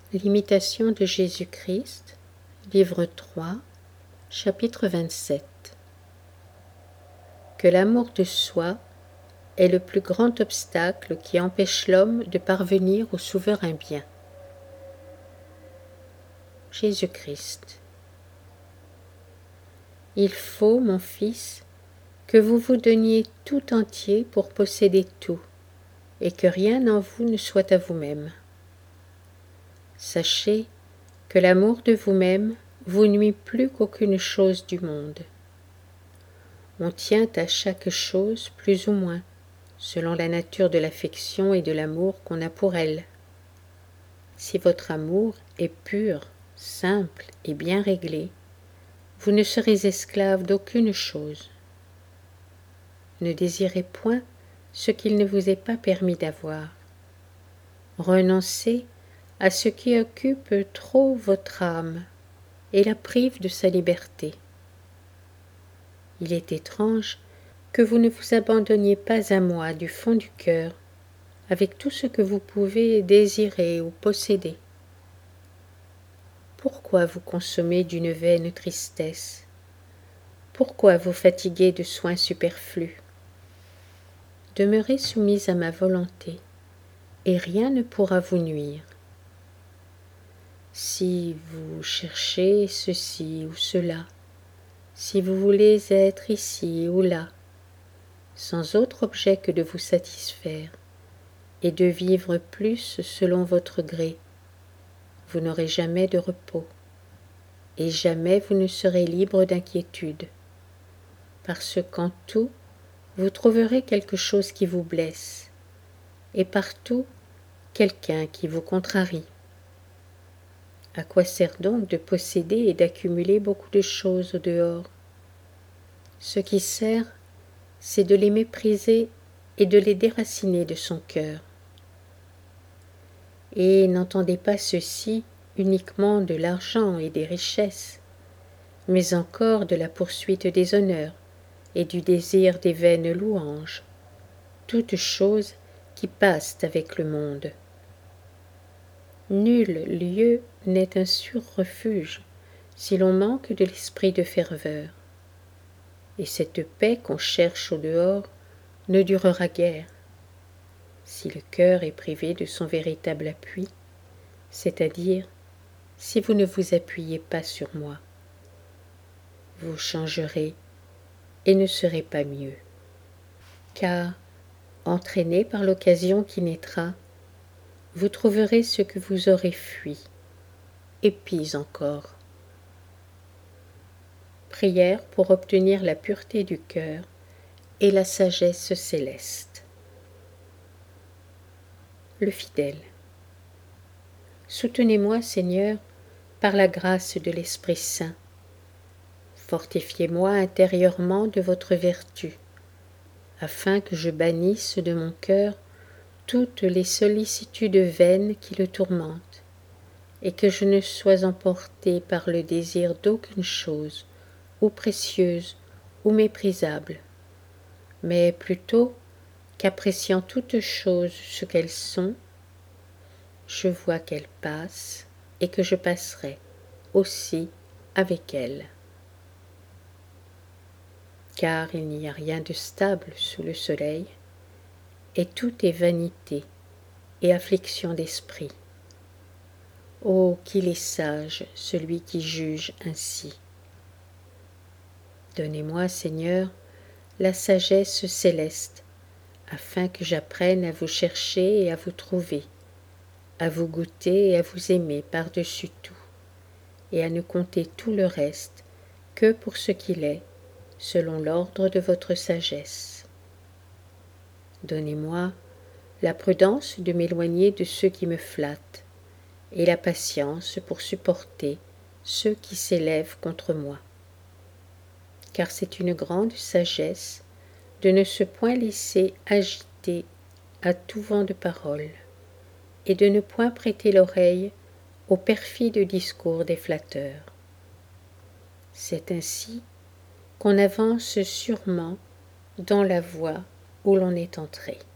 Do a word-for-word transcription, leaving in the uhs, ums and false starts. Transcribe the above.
L'imitation de Jésus-Christ, livre trois, chapitre vingt-sept. Que l'amour de soi est le plus grand obstacle qui empêche l'homme de parvenir au souverain bien. Jésus-Christ. Il faut, mon fils, que vous vous donniez tout entier pour posséder tout, et que rien en vous ne soit à vous-même. Sachez que l'amour de vous-même vous nuit plus qu'aucune chose du monde. On tient à chaque chose plus ou moins, selon la nature de l'affection et de l'amour qu'on a pour elle. Si votre amour est pur, simple et bien réglé, vous ne serez esclave d'aucune chose. Ne désirez point ce qu'il ne vous est pas permis d'avoir. Renoncez à ce qui occupe trop votre âme et la prive de sa liberté. Il est étrange que vous ne vous abandonniez pas à moi du fond du cœur, avec tout ce que vous pouvez désirer ou posséder. Pourquoi vous consommer d'une vaine tristesse? Pourquoi vous fatiguer de soins superflus? Demeurez soumise à ma volonté, et rien ne pourra vous nuire. Si vous cherchez ceci ou cela, si vous voulez être ici ou là, sans autre objet que de vous satisfaire et de vivre plus selon votre gré, vous n'aurez jamais de repos, et jamais vous ne serez libre d'inquiétude, parce qu'en tout, vous trouverez quelque chose qui vous blesse, et partout, quelqu'un qui vous contrarie. À quoi sert donc de posséder et d'accumuler beaucoup de choses au dehors? Ce qui sert, c'est de les mépriser et de les déraciner de son cœur. Et n'entendez pas ceci uniquement de l'argent et des richesses, mais encore de la poursuite des honneurs et du désir des vaines louanges, toutes choses qui passent avec le monde. Nul lieu n'est un sûr refuge si l'on manque de l'esprit de ferveur. Et cette paix qu'on cherche au dehors ne durera guère. Si le cœur est privé de son véritable appui, c'est-à-dire si vous ne vous appuyez pas sur moi, vous changerez et ne serez pas mieux. Car, entraîné par l'occasion qui naîtra, vous trouverez ce que vous aurez fui, et pis encore. Prière pour obtenir la pureté du cœur et la sagesse céleste. Le fidèle. Soutenez-moi, Seigneur, par la grâce de l'Esprit Saint. Fortifiez-moi intérieurement de votre vertu, afin que je bannisse de mon cœur toutes les sollicitudes vaines qui le tourmentent, et que je ne sois emporté par le désir d'aucune chose, ou précieuse, ou méprisable, mais plutôt qu'appréciant toutes choses ce qu'elles sont, je vois qu'elles passent, et que je passerai aussi avec elles. Car il n'y a rien de stable sous le soleil, et tout est vanité et affliction d'esprit. Oh, qu'il est sage celui qui juge ainsi. Donnez-moi, Seigneur, la sagesse céleste, afin que j'apprenne à vous chercher et à vous trouver, à vous goûter et à vous aimer par-dessus tout, et à ne compter tout le reste que pour ce qu'il est, selon l'ordre de votre sagesse. Donnez-moi la prudence de m'éloigner de ceux qui me flattent, et la patience pour supporter ceux qui s'élèvent contre moi. Car c'est une grande sagesse de ne se point laisser agiter à tout vent de parole, et de ne point prêter l'oreille aux perfides discours des flatteurs. C'est ainsi qu'on avance sûrement dans la voie où l'on est entré.